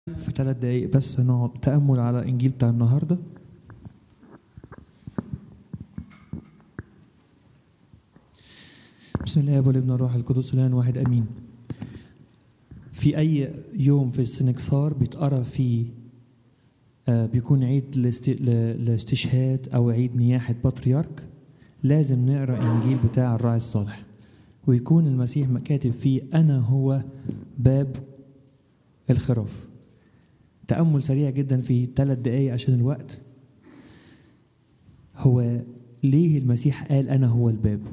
في 3 دقايق بس هنقعد تأمل على الإنجيل بتاع النهاردة. بسم الله والابن والروح القدس الآن واحد أمين. في أي يوم في السنكسار بيتقرأ فيه بيكون عيد الاستشهاد أو عيد نياحة بطريرك، لازم نقرأ الإنجيل بتاع الراعي الصالح، ويكون المسيح كاتب فيه أنا هو باب الخراف. تأمل سريع جدا في 3 دقايق عشان الوقت. هو ليه المسيح قال أنا هو الباب؟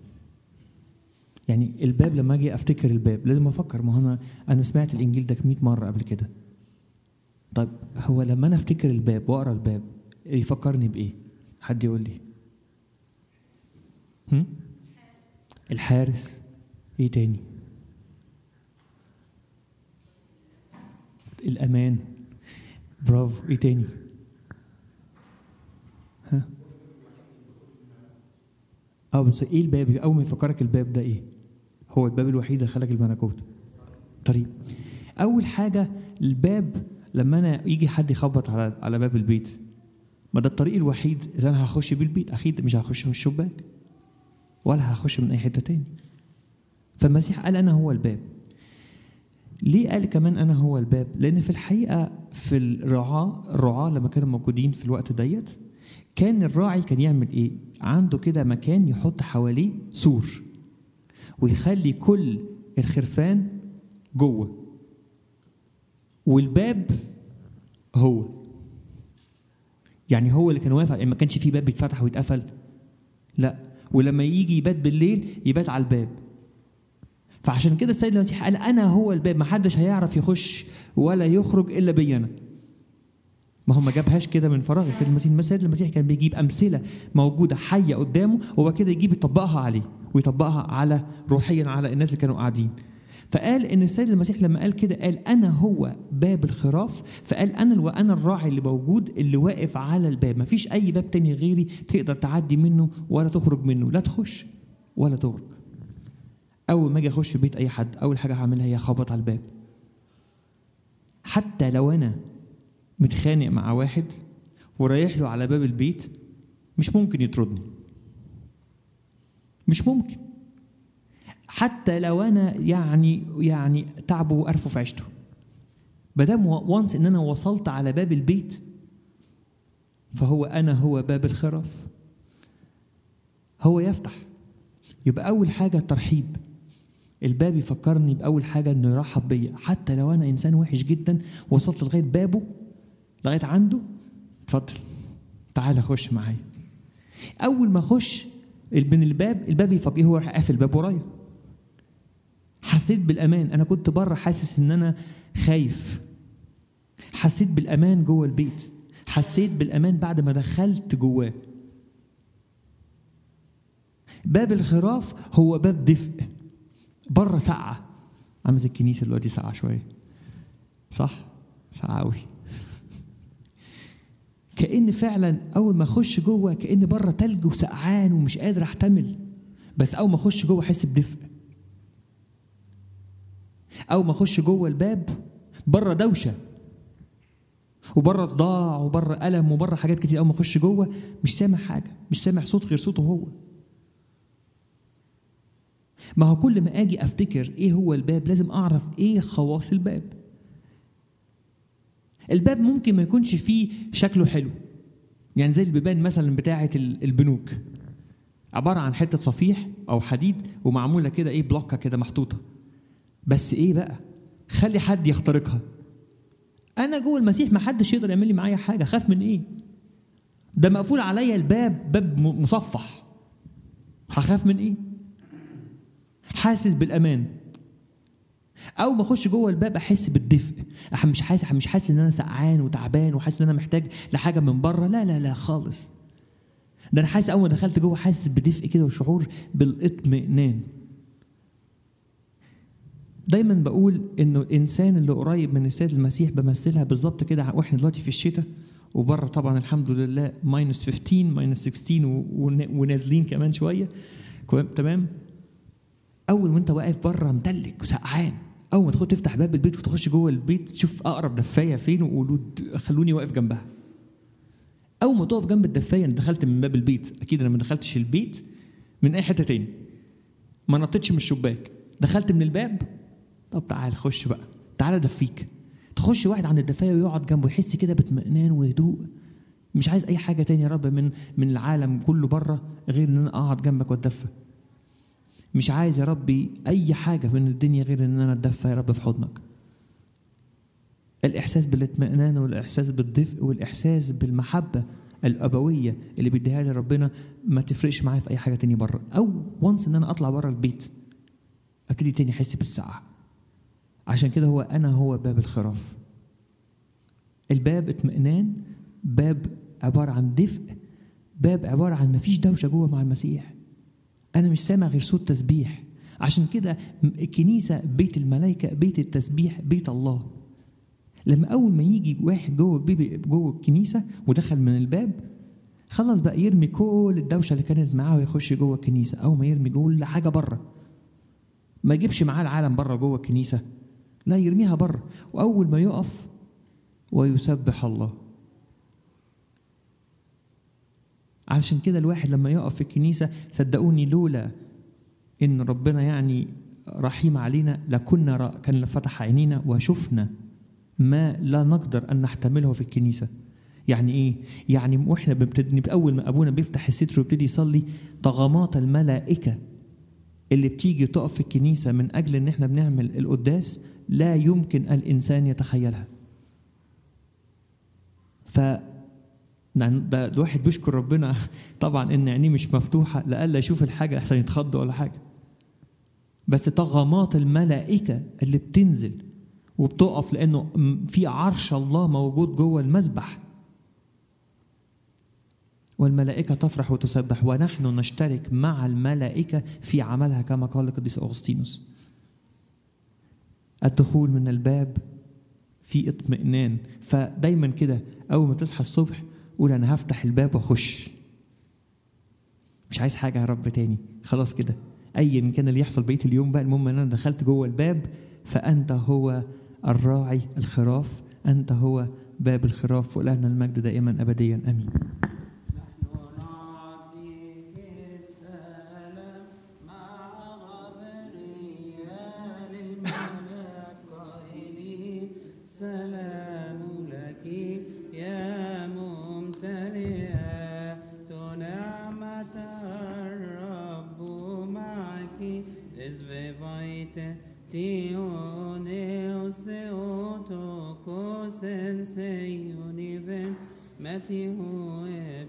يعني الباب لما أجي أفتكر الباب لازم أفكر، ما هو أنا سمعت الإنجيل ده 100 مرة قبل كده. طيب هو لما أنا أفتكر الباب وأقرأ الباب يفكرني بإيه؟ حد يقول لي؟ الحارس. إيه تاني؟ الأمان. برافو. إيه تاني؟ بس إيه الباب؟ أول ما يفكرك الباب ده إيه؟ هو الباب الوحيد اللي خلق الملكوت. طريق. أول حاجة الباب، لما أنا يجي حد يخبط على باب البيت، ما ده الطريق الوحيد اللي أنا هخش بيه البيت. أكيد مش هخش من الشباك ولا هخش من أي حتة تاني. فالمسيح قال أنا هو الباب. ليه قال كمان أنا هو الباب؟ لأن في الحقيقة في الرعاة لما كانوا موجودين في الوقت ديت، كان الراعي كان يعمل إيه؟ عنده كده مكان يحط حواليه سور ويخلي كل الخرفان جوه، والباب هو يعني هو اللي كان واقف، ما كانش فيه باب بيتفتح ويتقفل، لا، ولما يجي يبات بالليل يبات على الباب. فعشان كده السيد المسيح قال أنا هو الباب، ما حدش هيعرف يخش ولا يخرج إلا بي أنا. ما هو ما جابهاش كده من فراغ. السيد المسيح كان بيجيب أمثلة موجودة حية قدامه، وهو كده يجيب يطبقها عليه ويطبقها على روحيا على الناس اللي كانوا قاعدين. فقال إن السيد المسيح لما قال كده قال أنا هو باب الخراف، فقال أنا الراعي اللي موجود اللي واقف على الباب. ما فيش أي باب تاني غيري تقدر تعدي منه ولا تخرج منه، لا تخش ولا تخرج. أول ما أجي أخش بيت أي حد أول حاجة هعملها هي خبط على الباب. حتى لو أنا متخانق مع واحد ورايح له على باب البيت، مش ممكن يطردني، مش ممكن. حتى لو أنا يعني تعبه وقرفه في عيشته، بدام وانس إن أنا وصلت على باب البيت فهو أنا هو باب الخراف، هو يفتح. يبقى أول حاجة الترحيب. الباب يفكرني بأول حاجة إنه يرحب بيا، حتى لو أنا إنسان وحش جدا وصلت لغاية بابه لغاية عنده، اتفضل تعال خش معايا. أول ما أخش من الباب يفكر هو قافل الباب ورايا. حسيت بالأمان. أنا كنت بره حاسس إن أنا خايف، حسيت بالأمان جوه البيت، حسيت بالأمان بعد ما دخلت جواه. باب الخراف هو باب دفء. بره ساقعة، عامل الكنيسة دلوقتي ساقعة شوية، صح؟ ساقعة قوي. كأن فعلا أول ما أخش جوه كأن بره تلج وسقعان ومش قادر أحتمل، بس أول ما أخش جوه أحس بدفء. أول ما أخش جوه الباب بره دوشة وبره صداع وبره ألم وبره حاجات كتير. أول ما أخش جوه مش سامع حاجة، مش سامع صوت غير صوته هو. ما هو كل ما أجي أفتكر إيه هو الباب لازم أعرف إيه خواص الباب. الباب ممكن ما يكونش فيه شكله حلو، يعني زي البيبان مثلا بتاعة البنوك، عبارة عن حتة صفيح أو حديد ومعمولة كده إيه بلوكة كده محطوطة، بس إيه بقى خلي حد يخترقها. أنا جوه المسيح ما حدش يقدر يعمل لي معايا حاجة. خاف من إيه؟ ده مقفول عليا الباب، باب مصفح، هخاف من إيه؟ حاسس بالأمان. أول ما أخش جوه الباب أحس بالدفء. مش حاسس إن أنا سقعان وتعبان وحاسس إن أنا محتاج لحاجة من بره، لا لا لا خالص. ده أنا حاسس أول ما دخلت جوه حاسس بدفء كده وشعور بالاطمئنان. دايما بقول إنه الإنسان اللي قريب من السيد المسيح بمثلها بالظبط كده، وإحنا دلوقتي في الشتاء وبره طبعا الحمد لله -15 -16 ونازلين كمان شوية، تمام. أول وأنت واقف بره متلج وسقعان، اول ما تدخل تفتح باب البيت وتخش جوه البيت تشوف اقرب دفايه فين وقولوا خلوني واقف جنبها. اول ما تقف جنب الدفايه، انا دخلت من باب البيت، اكيد انا ما دخلتش البيت من اي حته تاني، ما نطيتش من الشباك، دخلت من الباب. طب تعال خش بقى، تعال دفيك. تخش واحد عند الدفايه ويقعد جنبه، يحس كده باطمئنان وهدوء، مش عايز اي حاجه تاني يا رب من العالم كله بره غير ان انا اقعد جنبك واتدفى. مش عايز يا ربي اي حاجه من الدنيا غير ان انا اتدفى يا رب في حضنك. الاحساس بالاطمئنان والاحساس بالدفء والاحساس بالمحبه الابويه اللي بيديها لي ربنا ما تفرقش معايا في اي حاجه تاني بره. او وانس ان انا اطلع بره البيت ابتدي تاني احس بالسعه. عشان كده هو باب الخراف. الباب اطمئنان، باب عباره عن دفء، باب عباره عن مفيش دوشه جوه مع المسيح. انا مش سامع غير صوت تسبيح. عشان كده الكنيسه بيت الملائكه، بيت التسبيح، بيت الله. لما اول ما يجي واحد جوه الكنيسه ودخل من الباب، خلص بقى يرمي كل الدوشه اللي كانت معاه ويخش جوه الكنيسه. اول ما يرمي كل حاجه بره، ما يجيبش معاه العالم بره جوه الكنيسه، لا يرميها بره. واول ما يقف ويسبح الله. علشان كده الواحد لما يقف في الكنيسه، صدقوني لولا ان ربنا يعني رحيم علينا لكنا كان فتح عينينا وشفنا ما لا نقدر ان نحتمله في الكنيسه. يعني ايه؟ يعني واحنا بنبتدي اول ما ابونا بيفتح الستر ويبتدي يصلي، طغمات الملائكه اللي بتيجي تقف في الكنيسه من اجل ان احنا بنعمل القداس لا يمكن الانسان يتخيلها. ده الواحد بيشكر ربنا طبعا ان عينيه مش مفتوحه لألا يشوف الحاجه احسن يتخض ولا حاجه. بس طغمات الملائكه اللي بتنزل وبتقف، لانه في عرش الله موجود جوه المذبح، والملائكه تفرح وتسبح ونحن نشترك مع الملائكه في عملها كما قال القديس اغسطينوس. الدخول من الباب في اطمئنان. فدايما كده اول ما تصحى الصبح قول انا هفتح الباب واخش، مش عايز حاجه يا رب تاني، خلاص كده ايا كان اللي يحصل بقيه اليوم بقى، المهم ان انا دخلت جوه الباب. فانت هو الراعي الخراف، انت هو باب الخراف، ولنا المجد دائما ابديا امين. سلام لك يا ممتلئة نعمة الرب معك إذ بفيت تيونيوس أوتوكوس سيونيفن متيهو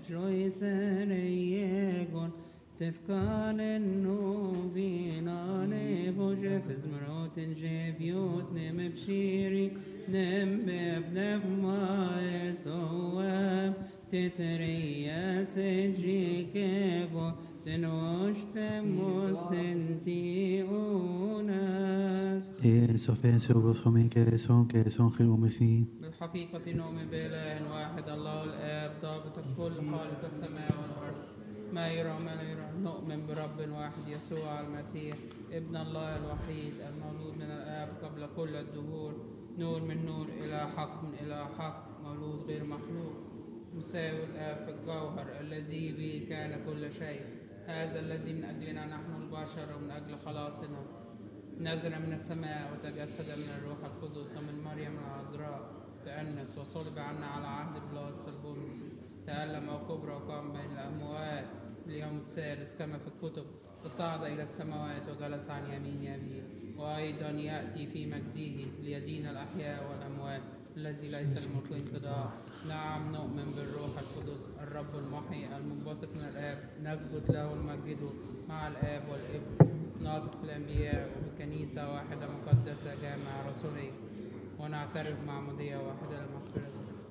إبجويسريجون تفكان النوبينا نبوجف زمروت جيبيوت نمبشيري نمبنف ما يسوى تتريا سجيكبو تنوشت مستنتي أوناس سوفين سوبروسومين كيسون خير مثمين. بالحقيقة نؤمن بإله واحد الله الآب ضابط الكل خالق السماء والأرض ما يرى ما لا يرى. نؤمن برب واحد يسوع المسيح ابن الله الوحيد المولود من الآب قبل كل الدهور، نور من نور إلى حق من إلى حق، مولود غير مخلوق، مساوي الآب في الجوهر، الذي به كان كل شيء. هذا الذي من أجلنا نحن البشر ومن أجل خلاصنا نزل من السماء وتجسد من الروح القدس ومن مريم العذراء، تأنس وصلب عنا على عهد بيلاطس البنطي، تألم وكبر وقام بين الأموات اليوم الثالث كما في الكتب، وصعد إلى السماوات وجلس عن يمين أبيه، وأيضا يأتي في مجده ليدين الأحياء والأموات الذي ليس لملك انقضاء. نعم نؤمن بالروح القدس الرب المحيي المنبثق من الآب، نسجد له ونمجده مع الآب والابن، ناطق في الأنبياء، وبكنيسة واحدة مقدسة جامعة رسولية، ونعترف معمودية واحدة للمغفرة.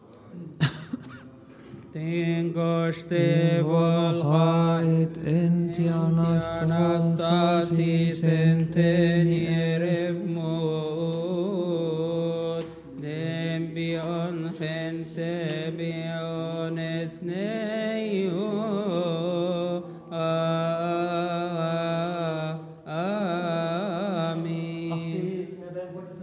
Tengoște volhait enti anastasis entenierev mod, dembion gente biones neio. Amin.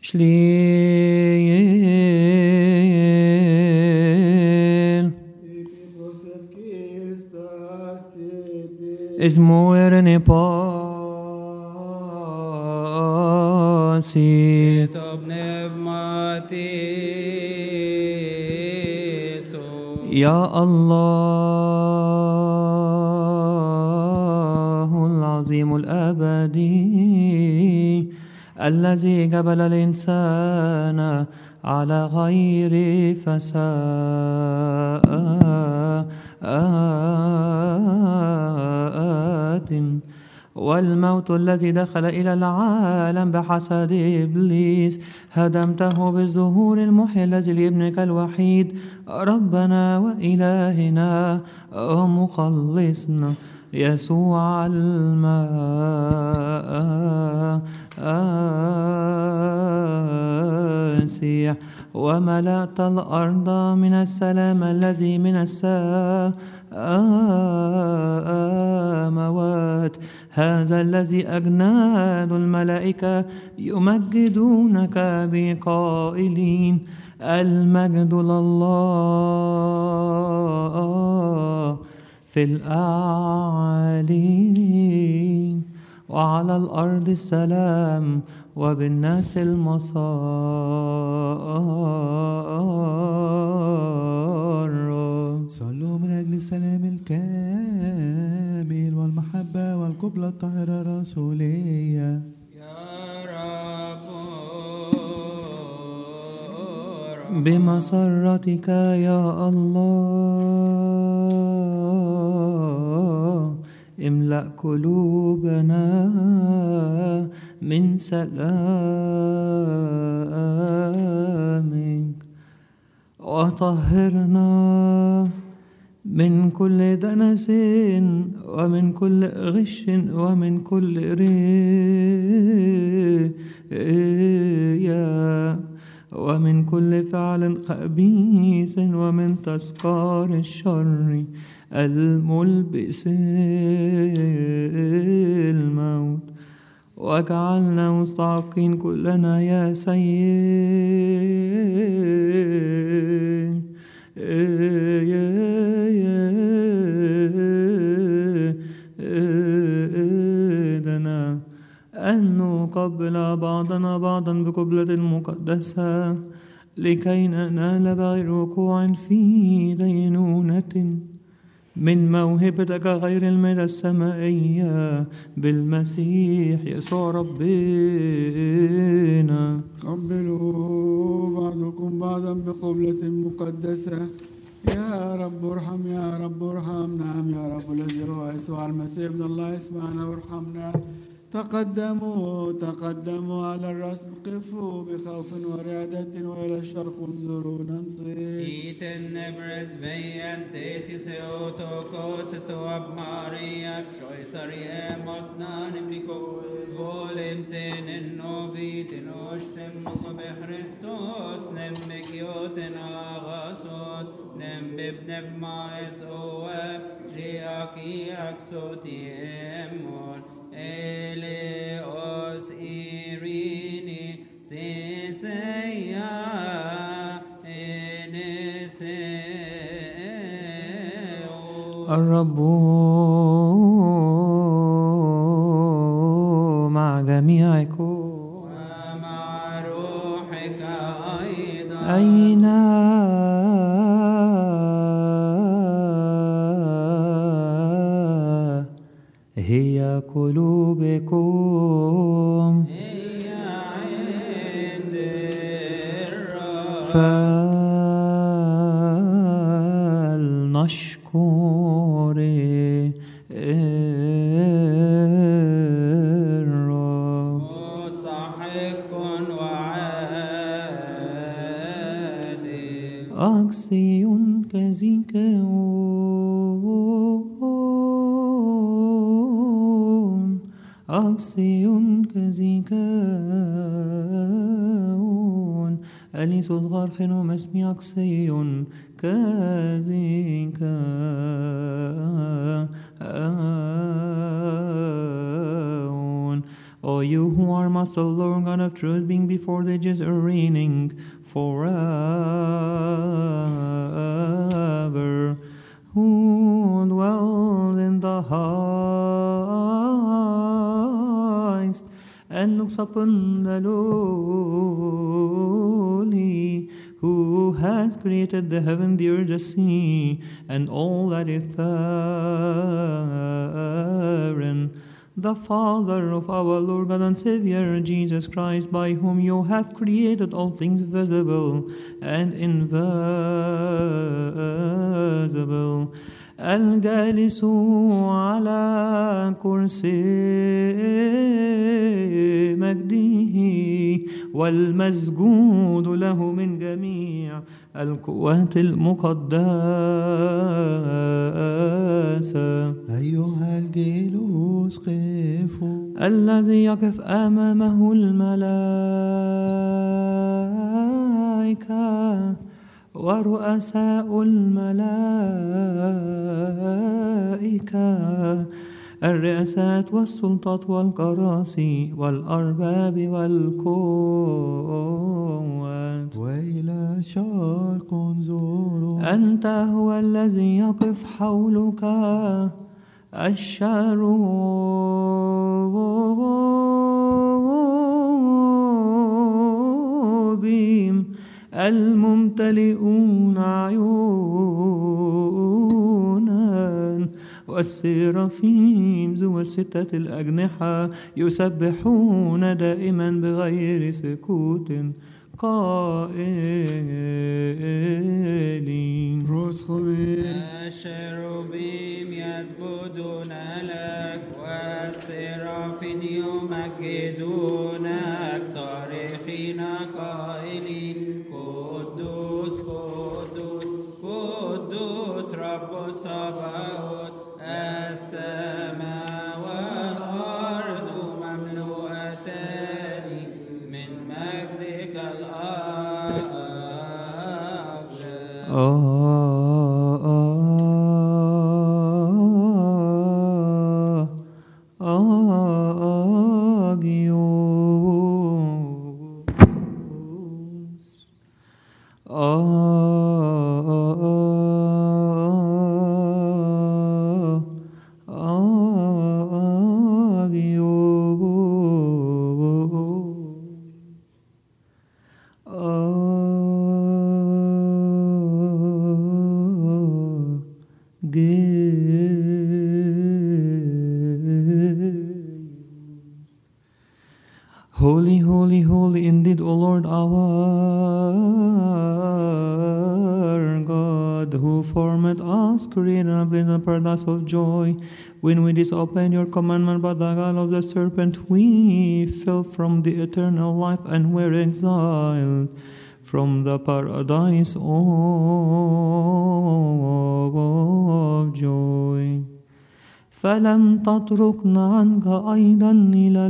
Shliel Izmoerne pasi Top pneumatiso. يا الله العظيم الأبدي الذي جبل الإنسان على غير فساد والموت الذي دخل إلى العالم بحسد إبليس هدمته بالظهور المحيي الذي لابنك الوحيد ربنا وإلهنا ومخلصنا يسوع المسيح وملأت الأرض من السلام الذي من السماوات هذا الذي أجناد الملائكة يمجدونك بقائلين المجد لله في الأعالي وعلى الأرض السلام وبالناس المسار. صلوا من أجل السلام الكامل والمحبة والقبلة الطاهرة الرسولية. يا رب بمسرتك يا الله املأ قلوبنا من سلامك وطهرنا من كل دنس ومن كل غش ومن كل رياء ومن كل فعل خبيث ومن تذكار الشر الملبس الموت واجعلنا مستحقين كلنا يا سيدنا أن نقبل بعضنا بعضا بقبلة مقدسة لكي ننال بغير وقوع في دينونة من موهبتك غير المدى السمائية بالمسيح يسوع ربنا. قبلوا بعضكم بعضا بقبلة مقدسة. يا رب ارحم يا رب ارحم. نعم يا رب الذي هو يسوع المسيح ابن الله اسمعنا وارحمنا. تقدموا على الرسم قفوا بخوف ورعدة وإلى الشرق انظروا ننصت. Iten nebres vejantet i Seotokos soab Maria Shoisari emotnan piko volinten en novitin ostem be Christos nem mekioten agasos nem bibnev maes oeb jiaki aksoti emon Eleos irini seseya eneseo. الرب مع جميعكم ومع روحك أيضا. أين هي قلوبكم هي عند الرب. فلنشكر الرب. مستحق وعادل. أقصي كزيكون أقصي كزيكون أليس صغار خنو مسمي أقصي كزيكون O you who are Master, Lord God of truth, being before the ages reigning forever, who dwell in the highest, and looks upon the lowly, who has created the heaven, the earth, the sea, and all that is therein, the Father of our Lord God and Savior Jesus Christ, by whom you have created all things visible and invisible, الجالس على كرسي مجده والمسجود له من جميع القوات المقدسة، أيها الجيلوس قفوا الذي يقف أمامه الملائكة ورؤساء الملائكة، الرئاسات والسلطات والكراسي والأرباب والقوات، وإلى شرق انظروا أنت هو الذي يقف حولك الشروبيم الممتلئون عيونا، والسرافيم ذو الستة الأجنحة يسبحون دائما بغير سكوت قائلين رسخمين الشروبيم يسجدون لك والسرافين يمجدونك صارخين قائلين قدوس قدوس قدوس رب الصباوت، السماء والأرض مملوءتان من مجدك Holy, holy, holy indeed, O Lord our God, who formed us, created and placed in a paradise of joy. When we disobeyed your commandment by the guile of the serpent, we fell from the eternal life and were exiled from the paradise of joy. فلم تتركنا عنك أيضا إلى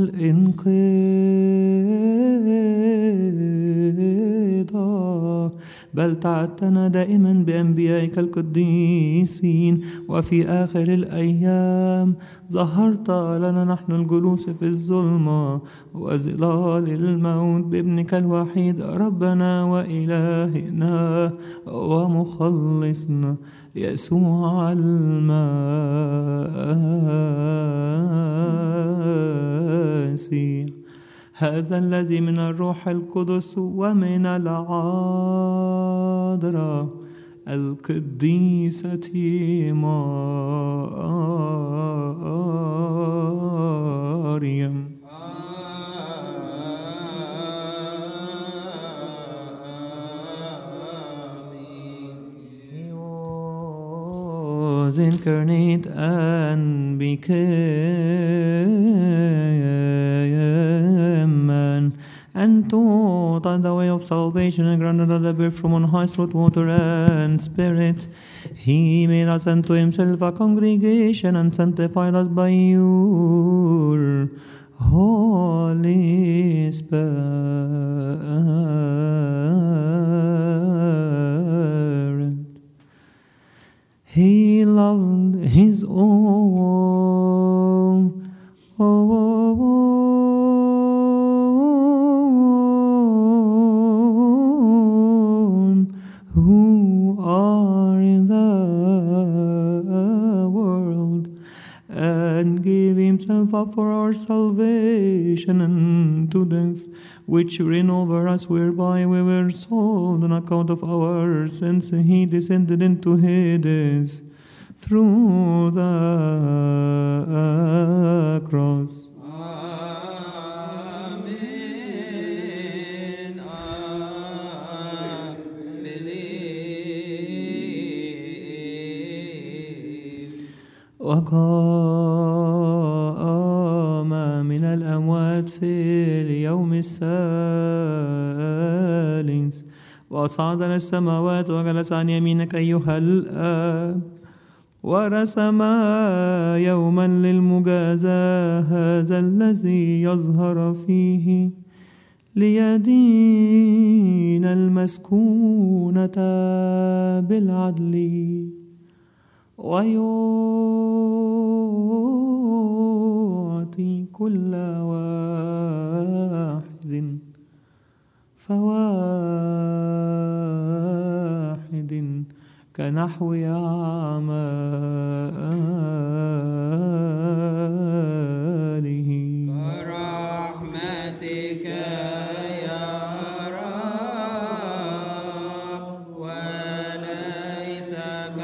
الانقضاء، بل تعدتنا دائما بأنبيائك القديسين، وفي آخر الأيام ظهرت لنا نحن الجلوس في الظلمة وظلال الموت بابنك الوحيد ربنا وإلهنا ومخلصنا يسوع المسيح، هذا الذي من الروح القدس ومن العذراء القديسة مريم was incarnate and became man, and taught us the way of salvation, and granted us the birth from on high through water and spirit. He made us unto himself a congregation, and sanctified us by your Holy Spirit. He loved his own up for our salvation unto death, which reign over us, whereby we were sold on account of our sins. He descended into Hades through the cross. وقام من الأموات في اليوم الثالث وصعد للسماوات وجلس عن يمينك أيها الآب، ورسم يوما للمجازاة، هذا الذي يظهر فيه ليدين المسكونة بالعدل ويعطي كل واحد فواحد كنحو أعماله. برحمتك يا رب وليس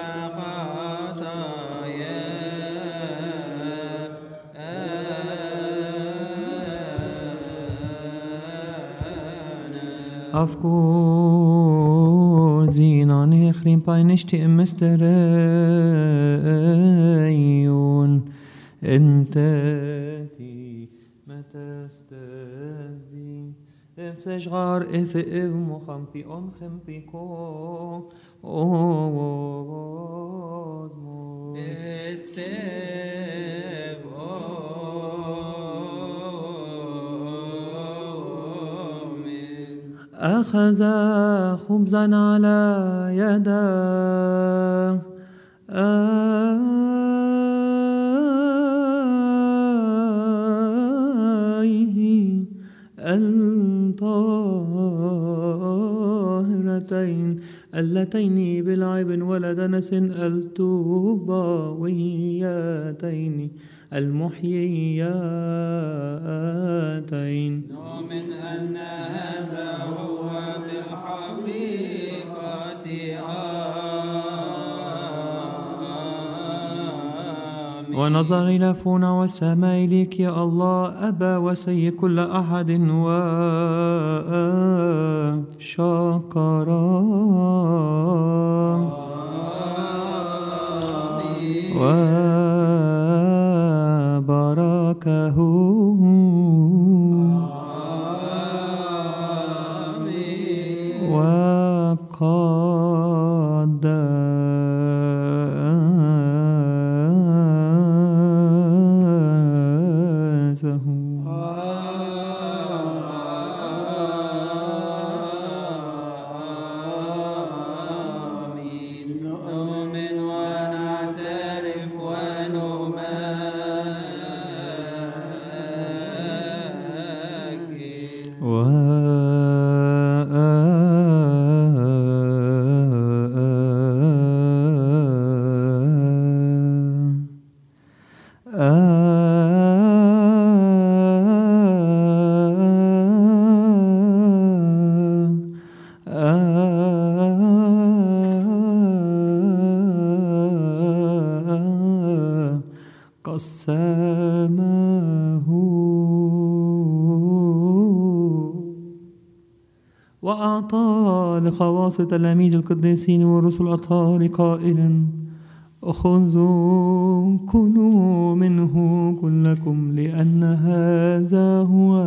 Of course, nechrim peinishti misterayun entati metastazdi efseshgar efe ev mochampi omchempi ko ozmos Estev أخذ خبزا على يده الطاهرتين اللتين بلعب ولا دنس التوباويتين المحيياتين. نؤمن أن هذا هو بالحقيقة ونظر إلى فونا والسماء إليك يا الله أبا وسيد كل أحد وشكرا وباركه قسمه وأعطى لخواص تلاميذ القديسين والرسل الأطهار قائلا خذوا كلوا منه كلكم لأن هذا هو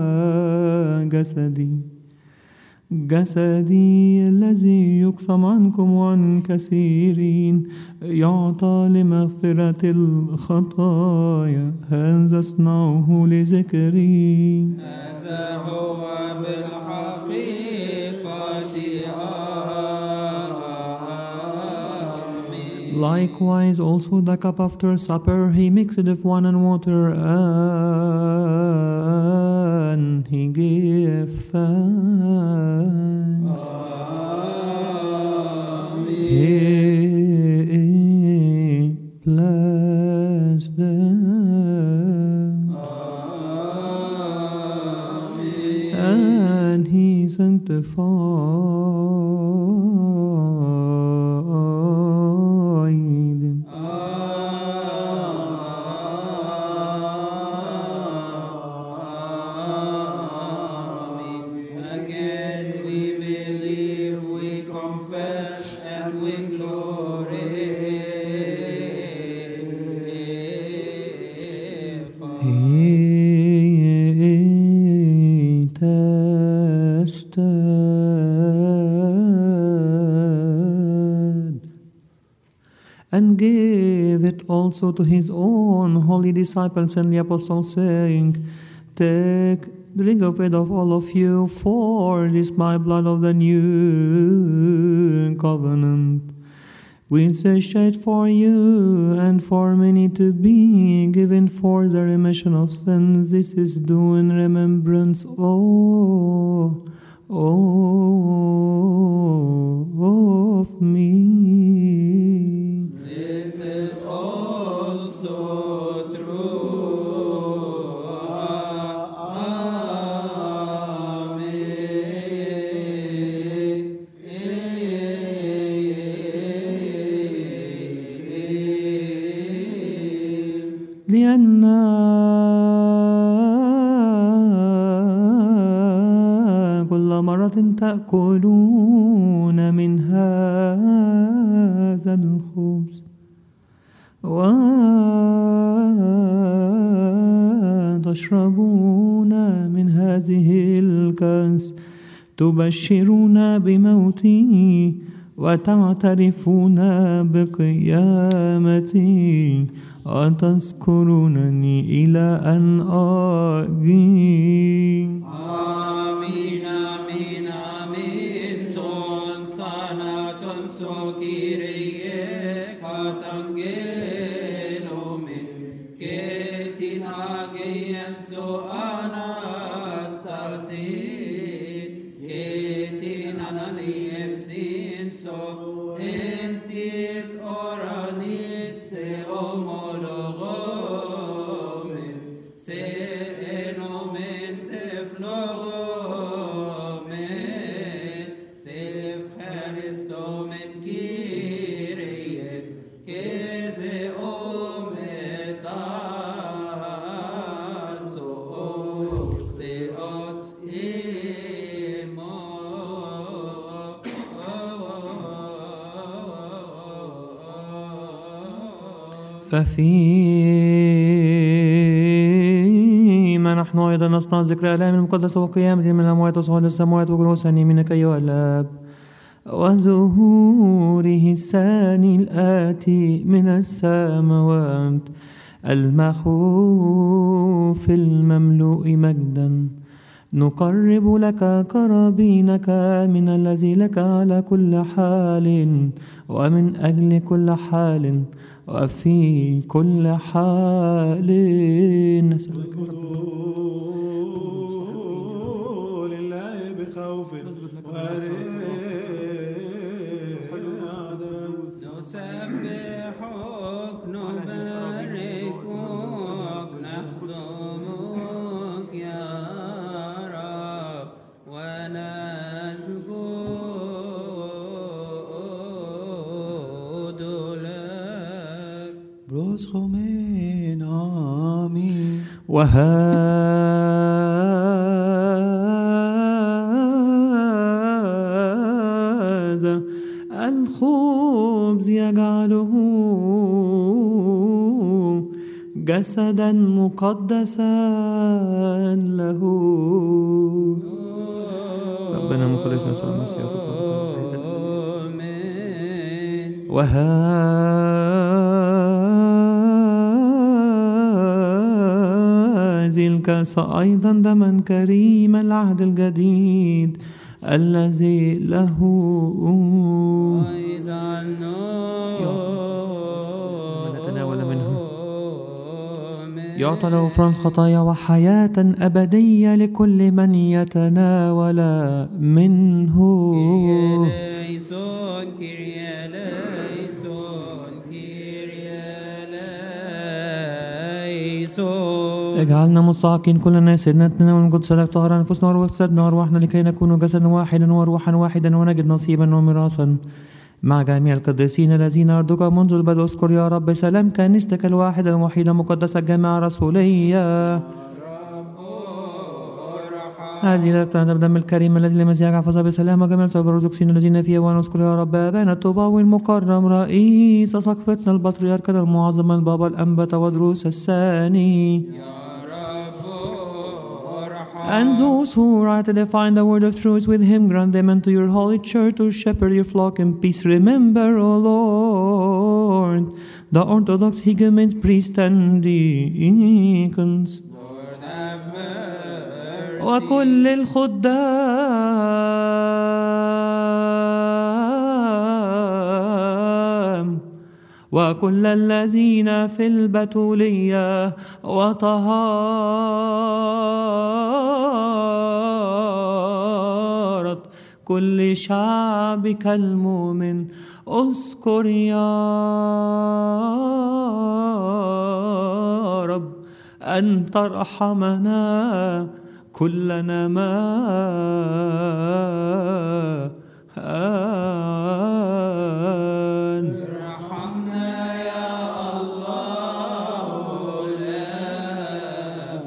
جسدي الذي يقسم عنكم وعن كثيرين يعطى لمغفرة الخطايا، هذا اصنعوه لذكري. هذا هو Likewise also the cup after supper he mixed with wine and water, and he gave thanks. He blessed them sanctified. Again we believe, we confess, and we glorify. He tested and gave it also to his own holy disciples and the apostles, saying, Take, drink of it of all of you, for this is my blood of the new covenant, which is shed for you and for many to be given for the remission of sins. This is done in remembrance of me. This is also true. Amen. لأن كل مرة تأكلون من هذا الخبز وتشربون من هذه الكأس تبشرون بموتي وتعترفون بقيامتي وتذكرونني إلى أن آجي. Amin, amin, amin. Ton sana ton so Kyrie katangelomen. Ketin ageyen so anastasin. Ketin ananiem sin so entis oranit se homologomen. Se enomen se flogomen. Se Christomen Kyrie. Keze ometaso. Se os imo. ففيما نحن أيضا نصنع ذكر آلام المقدسة وقيامة من الأموات وصعود السماوات وجلوس عن يمينك أيها الآب وظهوره الثاني الآتي من السماوات المخوف المملوء مجدا نقرب لك قرابينك من الذي لك على كل حال ومن أجل كل حال وفي كل حال نسألك لله بخوف ورعدة نسبحك نباركك نخدمك يا رب ونسجد لك. بروز خومين آمين. وهذا الخبز يجعله جسدا مقدسا له. ربنا مخلصنا صلى الله عليه وسلم. وهذه الكأس أيضا دما كريم العهد الجديد الذي له أيضا نتناول منه يعطى له غفران خطايا وحياة أبدية لكل من يتناول منه. اجعلنا مستحقين كلنا سيدنا من قدس لك طهر أنفسنا وجسدنا وأرواحنا لكي نكون جسدا واحدا وروحا واحدا ونجد نصيبا وميراثا مع جميع القديسين الذين أرضك منذ البدء. اذكر يا رب سلام كنيستك الواحدة الموحدة المقدسة الجامعة الرسولية هذه لك بدم الكريم الذي لمسيحك حفظها بسلام وجميع الرزقسين الذين فيها. ونذكر يا رب أبانا الطوباوي المكرم رئيس سقفتنا البطريرك المعظم البابا الأنبا ودروس الثاني and those who rightly define the word of truth with him, grant them unto your holy church to shepherd your flock in peace. Remember, O Lord, the Orthodox hegumens, priests, and deacons, وكل الخدام وكل الذين في البتولية وطهارة كل شعبك المؤمن. اذكر يا رب أن ترحمنا كلنا ارحمنا يا الله الآب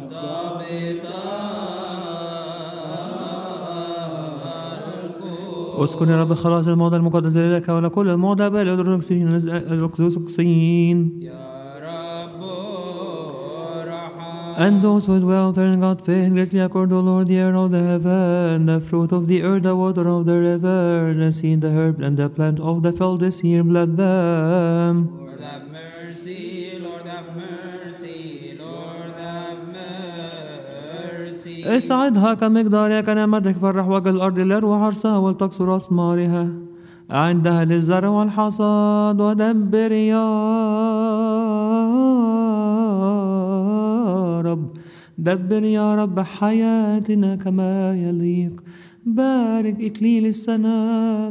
ضابطا. اسكن يا رب خلاص الموضع المقدس لك ولكل الموضع بل الأرثوذكسيين and those who dwell there in God's faith greatly accord, O Lord, the air of the heaven, the fruit of the earth, the water of the river, the seed, the herb, and the plant of the field this year, bless them. Lord have mercy, Lord have mercy, Lord have mercy. اسعدها كمقدارها كنعمتك فرح وجه الأرض الأروع عرسها ولتكسر أثمارها عندها للزرع والحصاد. ودبر يا رب دبر يا رب حياتنا كما يليق. بارك إكليل السنة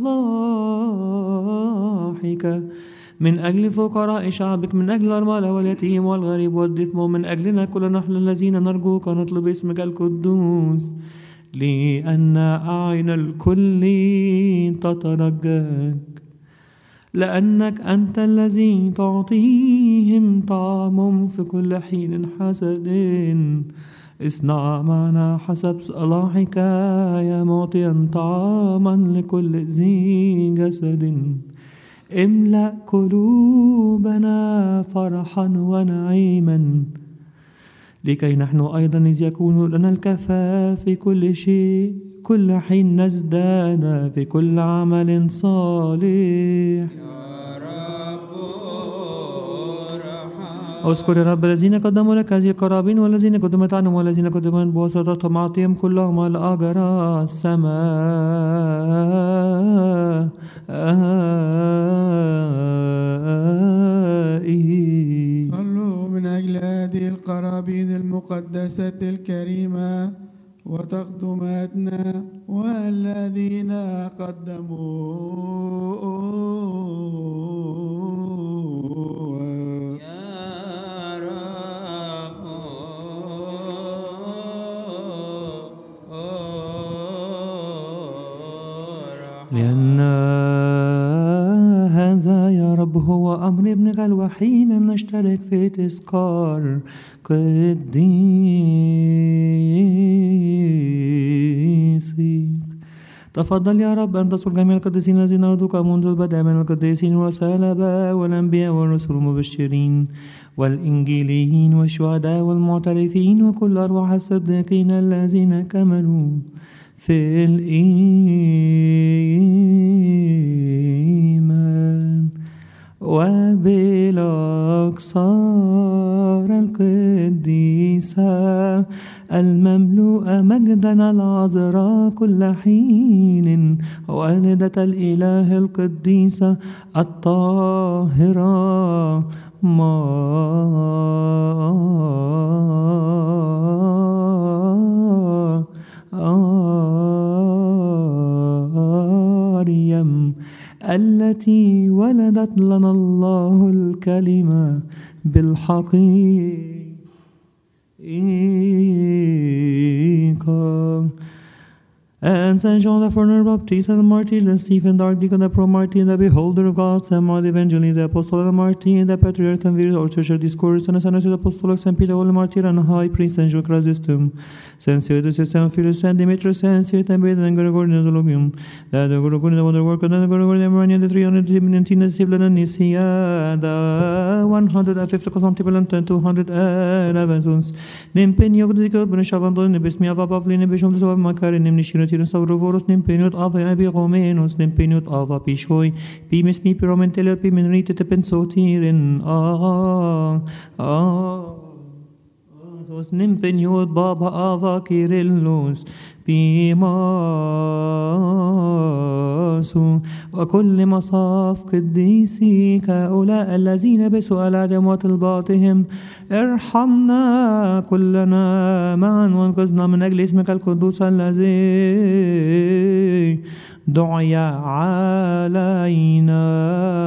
بصلاحك من أجل فقراء شعبك، من أجل الأرملة واليتيم والغريب والضيف، ومن أجلنا كل نحن الذين نرجوك ونطلب اسمك القدوس، لأن أعين الكل تترجاك، لأنك أنت الذي تعطيهم طعام في كل حين حسد. اصنع معنا حسب صلاحك يا معطيا طعاما لكل ذي جسد. املأ قلوبنا فرحا ونعيما، لكي نحن أيضا إذ يكون لنا الكفاف في كل شيء كل حين نزداد في كل عمل صالح. اذكر يا رب الذين قدموا لك هذه القرابين والذين قدمت عنهم والذين قدمت بواسطتهم، أعطيهم كلهم الأجر السماء. صلوا من أجل هذه القرابين المقدسة الكريمة وتقدماتنا والذين قدموا يا رب لأن هذا يا رب هو أمر ابنك الوحيد أن نشترك في تذكار قديسك. تفضل يا رب أن تصل جميع القديسين الذين أرضوك منذ البدء من القديسين والسلباء والأنبياء والرسل المبشرين والإنجيليين والشهداء والمعترفين وكل أرواح الصديقين الذين كملوا في الإيمان، وبالأقصار القديسة المملوءة مجدا العذراء كل حين، والدة الإله القديسة الطاهرة مريم التي ولدت لنا الله الكلمة بالحقيقة And Saint John the Forerunner Baptist, and the martyrs, and Stephen the Archdeacon, the pro-martyr, the beholder of God, Saint Mark the Evangelist, the Apostle of the Martyr, the Patriarch and Virgin or Church of Discourse, and the Son of the Apostle, Saint Peter, the Martyr, and the High Priest, and Jude Chrysostom, Saint Theodosius, Saint Philus, Saint Demetrius, Saint Cyril, and Beda, and Gregorian, and Zologium, the Gregorian, the Wonder Worker, and the Gregorian, the Maranian, the 319, the Sibyl, and Nicaea, the 150 Constantinople, and 200 Ravensons, Nimpenio, the Beneshavandon, the Besmia, Pavlin, the Bishop of Macarin, Nimnishirati, Saurovorus, Nimpeniot, Ava, Abi Romanus, Nimpeniot, Ava, Pishoi, Pimis, Piromentele, Pimenrite, Pensotirin, Nimpeniot, Baba, Ava, Kirillus, بيماسو وكل مصاف قديسي هؤلاء الذين بسؤال عدم طلباتهم ارحمنا كلنا معا وانقذنا من أجل اسمك القدوس الذي دعي علينا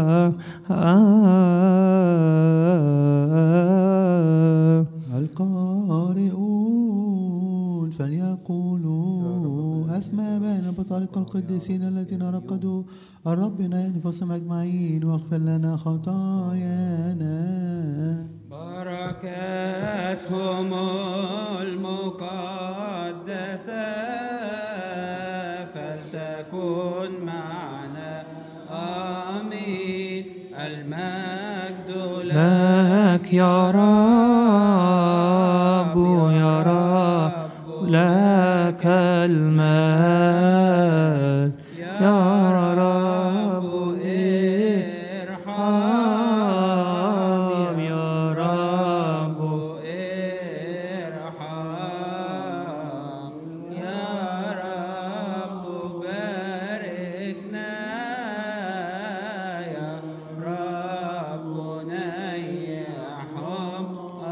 القارئون فليقولوا أسمى بين بطارق القديسين الذين رقدوا ربنا أنفسهم أجمعين واغفر لنا خطايانا. بركاتكم المقدسة فلتكن معنا آمين. المجد لك يا رب يا رب لك المجد يا رب ارحم يا رب ارحم يا رب باركنا يا رب نيحهم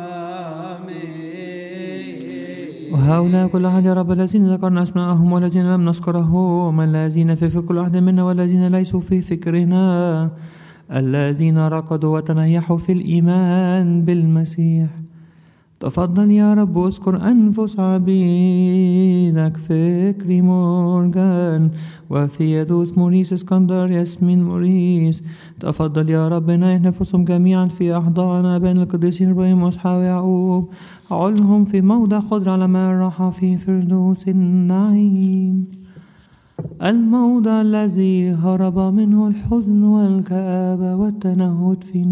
آمين. وهؤلاء كل أحد يا رب الذين ذكرنا أسماءهم والذين لم نذكرهم الذين في كل أحد منا والذين ليسوا في فكرنا الذين رقدوا وتنيحوا في الإيمان بالمسيح. تفضل يا رب اذكر أنفس عبيدك فكري مورجان وفي يدوس موريس اسكندر ياسمين موريس. تفضل يا رب نايح نفسهم جميعا في أحضان بين القديسين إبراهيم وإسحاق ويعقوب. علهم في موضع خضر على ماء الراحة في فردوس النعيم، الموضع الذي هرب منه الحزن والكآبة والتنهد في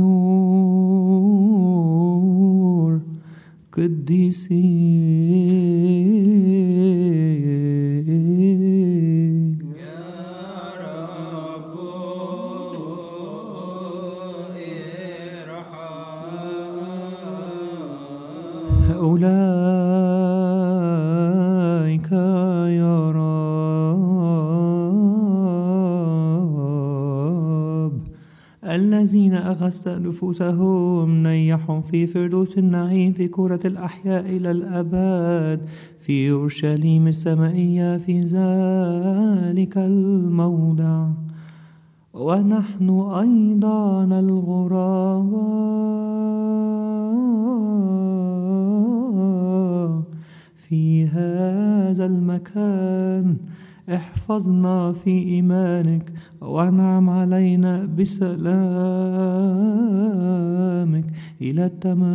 نور قديسين. يا رب ارحم أولئك يا رب الذين أخذت نفوسهم نيحهم في فردوس النعيم في كرة الأحياء إلى الأبد في أورشليم السمائية في ذلك الموضع. ونحن أيضا الغرباء في هذا المكان احفظنا في إيمانك وانعم علينا بسلامك إلى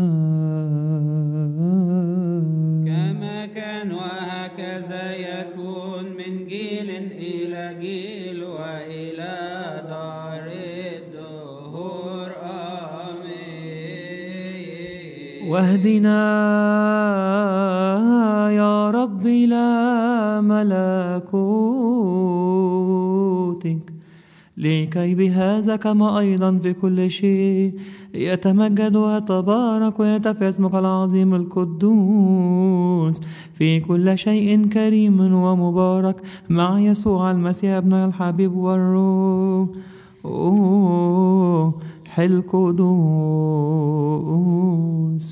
التمام. كما كان وهكذا يكون من جيل إلى جيل وإلى دار الدهور آمين. واهدنا يا رب إلى ملكوتك لكي بهذا كما أيضا في كل شيء يتمجد ويتبارك ويرتفع اسمك العظيم القدوس في كل شيء كريم ومبارك مع يسوع المسيح ابن الحبيب والروح القدوس.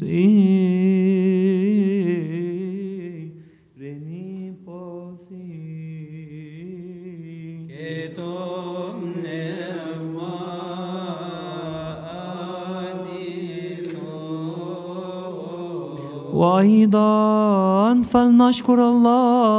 وأيضا فلنشكر الله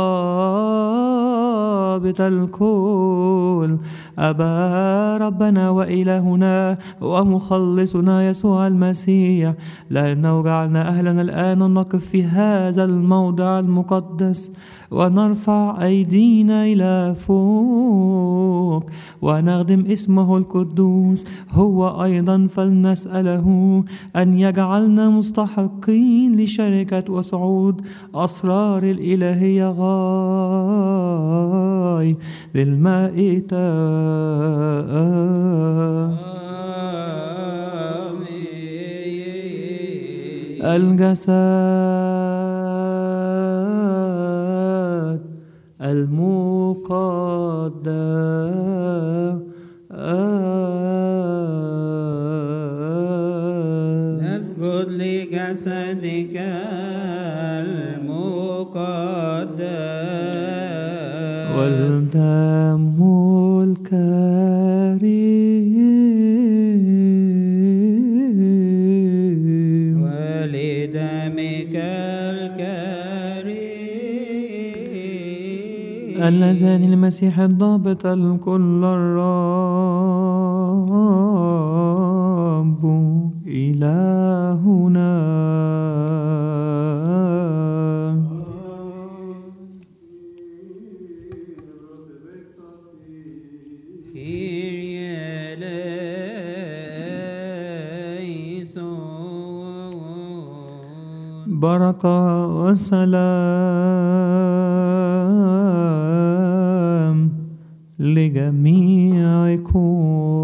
ضابط الكل أبا ربنا وإلهنا ومخلصنا يسوع المسيح، لأنه جعلنا أهلا الآن أن نقف في هذا الموضع المقدس ونرفع أيدينا إلى فوق ونخدم اسمه القدوس. هو أيضا فلنسأله أن يجعلنا مستحقين لشركة وصعود أسرار الإلهية غاية للمائتة. الجسد المقدس نسجد لجسدك المقدس والدم الكريم ولدمك الكريم اللذان المسيح الضابط الكل الرب إلهنا. بركة وسلام لجميعكم.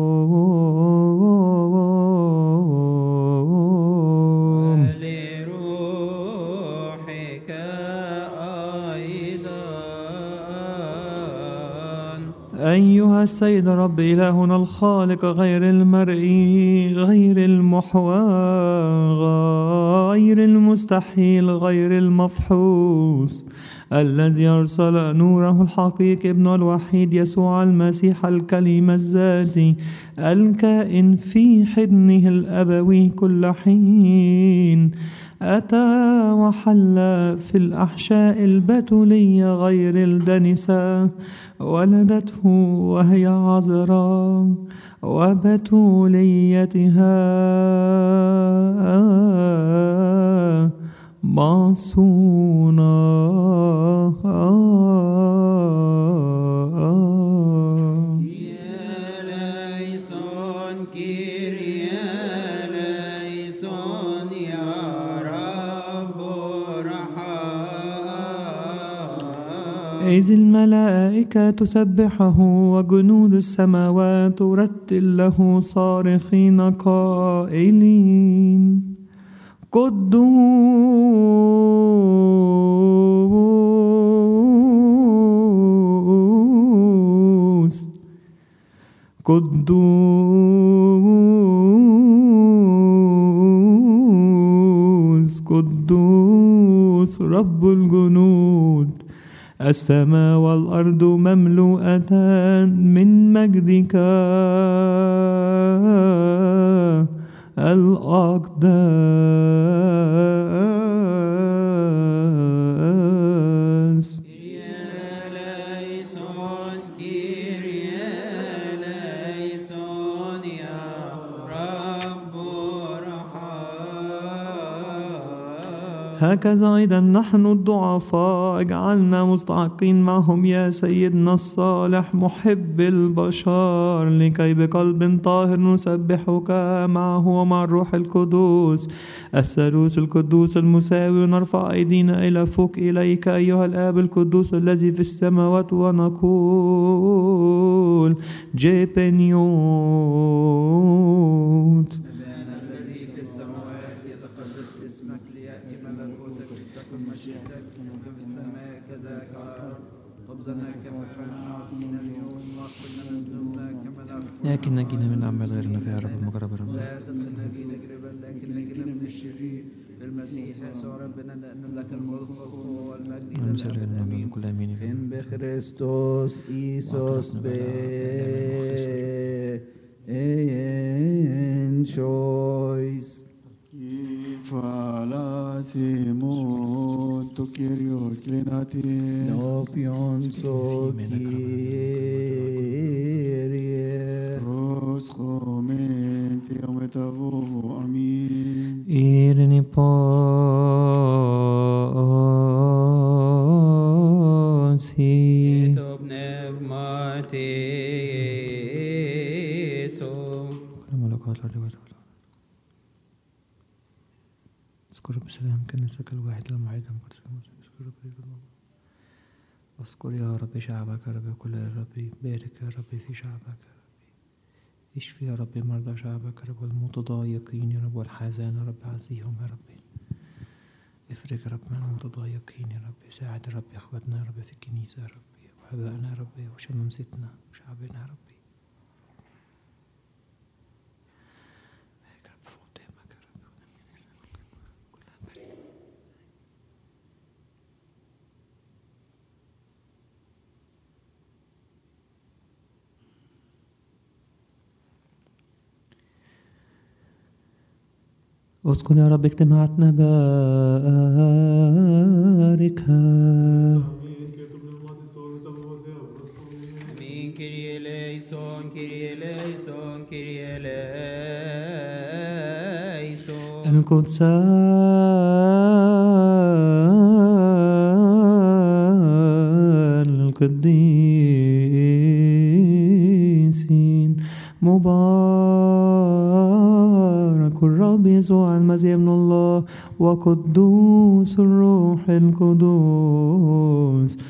ولروحك أيضا. أيها السيد رب إلهنا الخالق غير المرئي غير المحوى غير المستحيل غير المفحوص، الذي أرسل نوره الحقيقي ابنه الوحيد يسوع المسيح الكلمة الذاتي الكائن في حضنه الأبوي كل حين، أتى وحل في الأحشاء البتولية غير الدنسة، ولدته وهي عذراء وبتوليتها معصونة. إذ الملائكة تسبحه وجنود السماوات ترتل له صارخين قائلين: قدوس قدوس قدوس رب الجنود، السماء والأرض مملوءتان من مجدك الأقدس. هكذا أيضا نحن الضعفاء اجعلنا مستحقين معهم يا سيدنا الصالح محب البشر، لكي بقلب طاهر نسبحك معه ومع الروح القدوس الثالوث القدوس المساوي، ونرفع أيدينا إلى فوق إليك أيها الآب القدوس الذي في السماوات، ونقول جيبنيوت. لكن نجينا من أعمال غيرنا فيها رب المجرب رب. لا تدخلنا في تجربة لكن نجينا من الشرير. المسيح يسوع ربنا لأن لك الملك والقوة والمجد إلى الأبد. كل آمين. إن بخريستوس إيسوس بين شويس فلاسي Kyrio Klinati. Nopion so Kyrie. Roscho menti ometavu. Amin. Irni ponsi. Ito pneumati so. اذكر بسلام كنيستك الواحد المعيد اذكر يا رب شعبك يا رب كل يا رب بارك يا رب في شعبك يا رب اشفي يا رب مرضى شعبك يا رب والمتضايقين يا رب والحزان يا رب عزيهم يا رب افرج يا رب من المتضايقين يا رب ساعد يا رب اخواتنا يا رب في الكنيسة يا رب وحبائنا يا رب وشمامستنا وشعبنا يا رب اسكن يا رب اجتماعاتنا باركها Amin. Kyrie eleison, Kyrie eleison, Kyrie eleison. القدس القديسين مبارك الرب يسوع المسيح ابن الله وقدوس الروح القدوس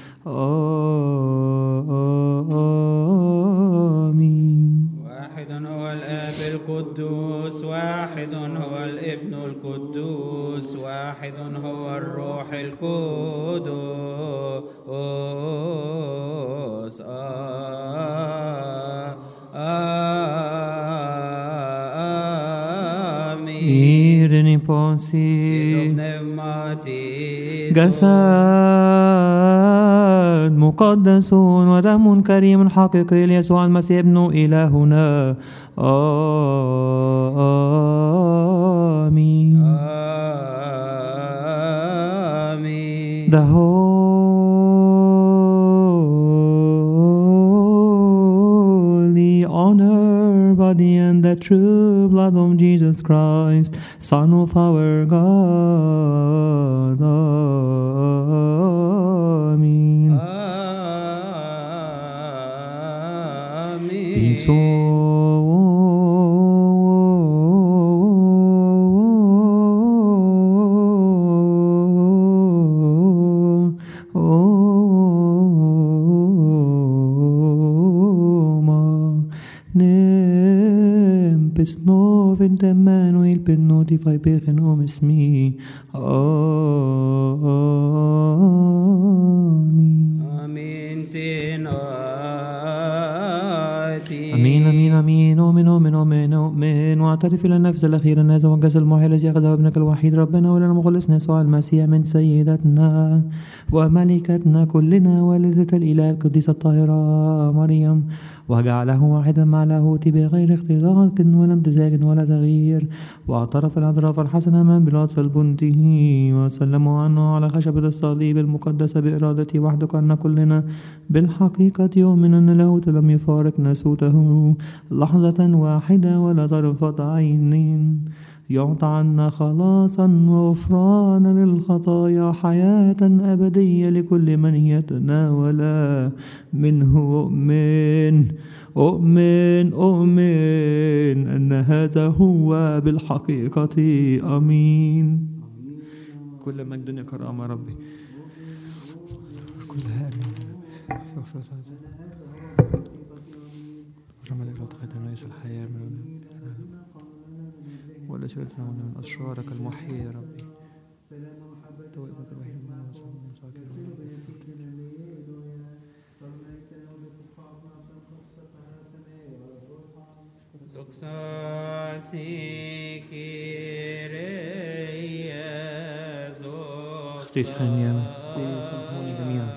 آمين. واحد هو الآب القدوس، واحد هو الابن القدوس، واحد هو الروح القدوس آمين. إيرني بونسي pneumati جسد مقدس ودم كريم حقيقي ليسوع المسيح ابن إلهنا آمين. آمين. The holy honor body and the true blood of Jesus Christ, Son of our God. Amen. آمين. Peace Besnoven Emmanuel ben notify begen om esmi. Amen. آمين. تناتي. امين امين امين امين امين امين امين واعترف الى النفس الاخير الناس وانكسر المحيي الذي اخذه ابنك الوحيد ربنا ولنا مخلصنا يسوع المسيح من سيدتنا وملكتنا كلنا والدة الاله القديسه الطاهره مريم وجعله واحدا مع لاهوت بغير اختلاط ولا امتزاج ولا تغيير واعترف الاعتراف الحسن امام بلاطس البنته وسلموا عنه على خشبة الصليب المقدسة بإرادته وحده أن كلنا بالحقيقة يؤمن أن لاهوت لم يفارق ناسوته لحظة واحدة ولا طرفة عين يعطى عنا خلاصا وغفرانا للخطايا حياة أبدية لكل من يتناول منه أؤمن أن هذا هو بالحقيقة آمين. كل مجد وكرامة ربي كلها رمى لك تقدم ليس الحياة ولا سيرتنا من أسرارك المحيي يا ربي توبك الوحيد من اختي حنيا كونوا جميعا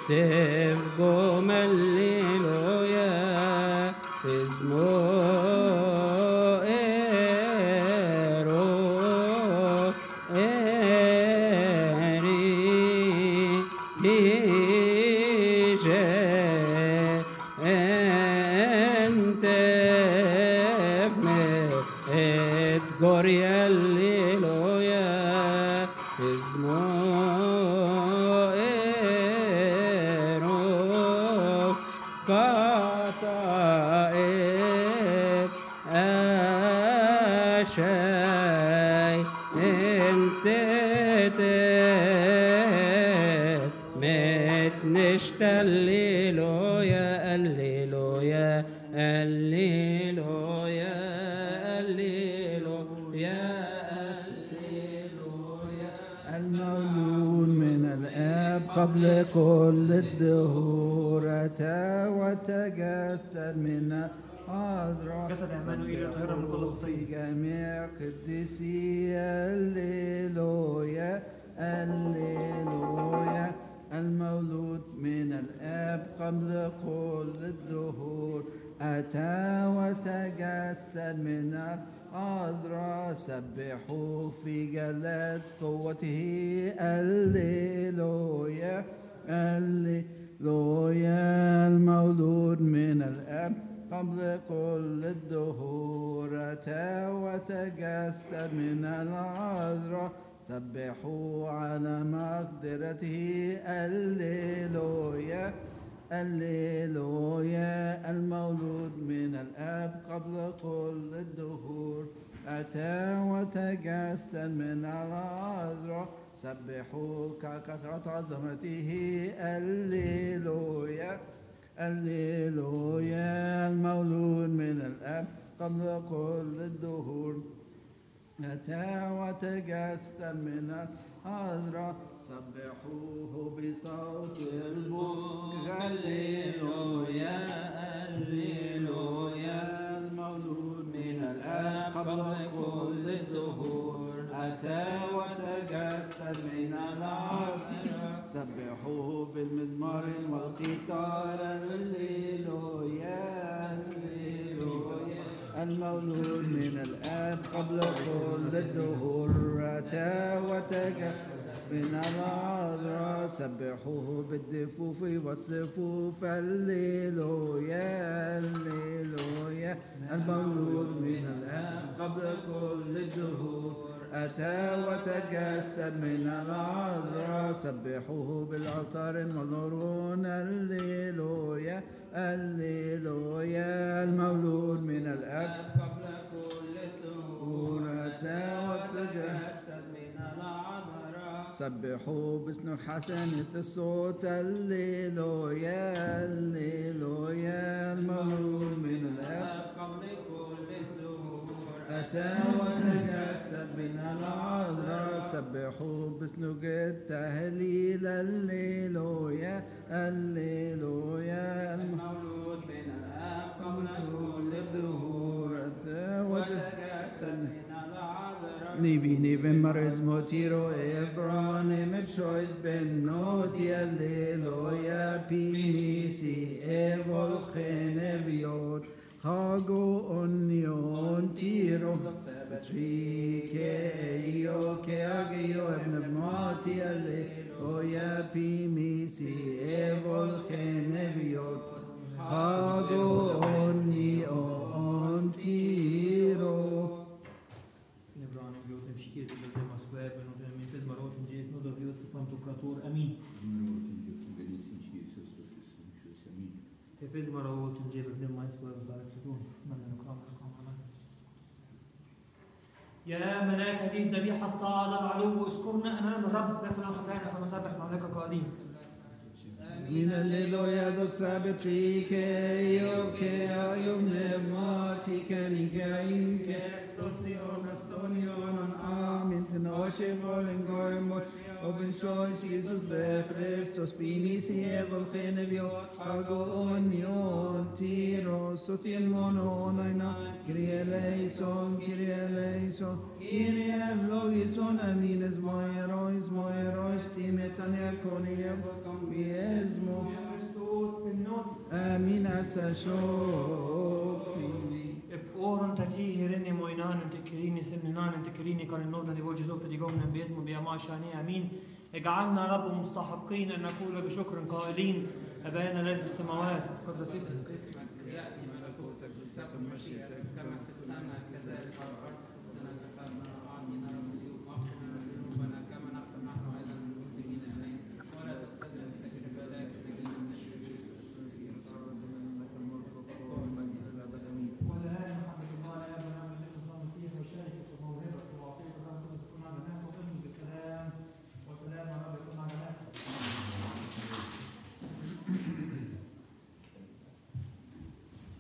تفقم الليلويا اسمو إيرو إيري ليجي أنت اتقري الليلويا اسمو الليلويا الليلويا الليلويا الليلويا الليلويا المولود من الآب قبل كل الدهور أتى وتجسد من العذراء جسد عمانوئيل يطهرنا من كل خطية. في جميع قديسي الليلويا الليلويا المولود من الآب قبل كل الدهور أتى وتجسد من العذراء سبحوا في جلال قوته الليلويا الليلويا المولود من الآب قبل كل الدهور أتى وتجسد من العذراء سبحوا على مقدرته الليلويا الليلويا المولود من الآب قبل كل الدهور أتى وتجسد من العذراء سبحوا ككثرة عظمته الليلويا الليلويا المولود من الآب قبل كل الدهور أتى وتجسد من العذراء سبحوه بصوت البكر الليلويا الليلويا المولود من الآب قبل كل الدهور أتى وتجسد من العذراء سبحوه بالمزمار والقيثار الليلويا الليلويا المولود من الآب قبل كل الدهور أتى وتجسد من العذراء سبحوه بالدفوف والصفوف الليلويا الليلويا المولود من الآب قبل كل الدهور أتى وتجسد من العذراء سبحوه بالأوتار والنورون الليلويا الليلويا المولود من الآب قبل كل الدهور أتى وتجسد من العذراء سبحوا باسم حسنة الصوت الليلويا الليلويا المولود من الآب قبل كل الدهور أتى وتجسد من العذراء سبحوا باسم التهليل الليلويا الليلويا المولود من الآب قبل كل الدهور أتى وتجسد من العذراء Nivi Mariz Motiro Evronim Choice Ben Noti Alleluia Pinisi Evol Geneviot Hago Onion Tiro Trike Eio Keagio Ebn Mati Alleluia Pinisi Evol Geneviot Hago Onion Tiro نبراني بيوت نمشيكير بالدم أسباب من فيز مرات نجيت نودر بيوت فانتو كاتور أمين فيز مرات نجيت بالدم ما يسوى بارك تدون من نقام يا ملاك هذه الذبيحة الصاعدة العلو اذكرنا أمام الرب رفنا خطايانا فنسبح مملكة قادين من الليلويا ذوك سابتريك يوك يوم نماتي كنيكاين كاستوسيون استونيون آمين تنوشي بولن غوي وبالشويس يسوس بخريستوس بيميسي بالخنبيو أغونيون تيروس تيمونون أينا كريا ليسون كريا لويسون أمين اسمويروس تيمتان يكوني يبقى بيزمو آمين أساشوكي Oron tati renne moinan تكريني سننان تكريني كان النور دي وجه زوجة دي قومنا باسمه بيما شاني امين اجعلنا رب مستحقين ان نقول بشكر قائلين ابانا الذي في السماوات قدس اسمك يأتي ملكوتك وتكن مشيئتك كما في السماء كذلك على الأرض